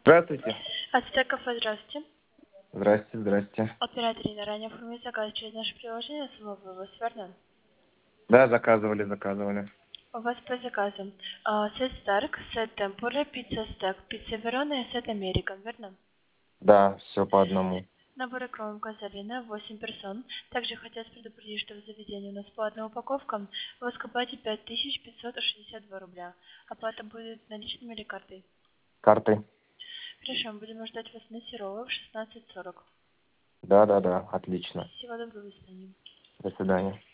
Здравствуйте. Ацтек кафе, здравствуйте. Здрасте, здрасте. Оператор заранее оформил заказ через наше приложение «Слово вывоз», верно? Да, заказывали. У вас по заказам сет Старк, сет Темпура, пицца Стек, пицца Верона и сет Американ, верно? Да, все по одному. Набор икром Казарина, 8 персон. Также хотят предупредить, что в заведении у нас платная упаковка. Вы скупаете 5562 рубля. Оплата будет наличными или картой? Карты. Хорошо, мы будем ждать вас на Серова в 16:40. Да, отлично. Всего доброго, до свидания. До свидания.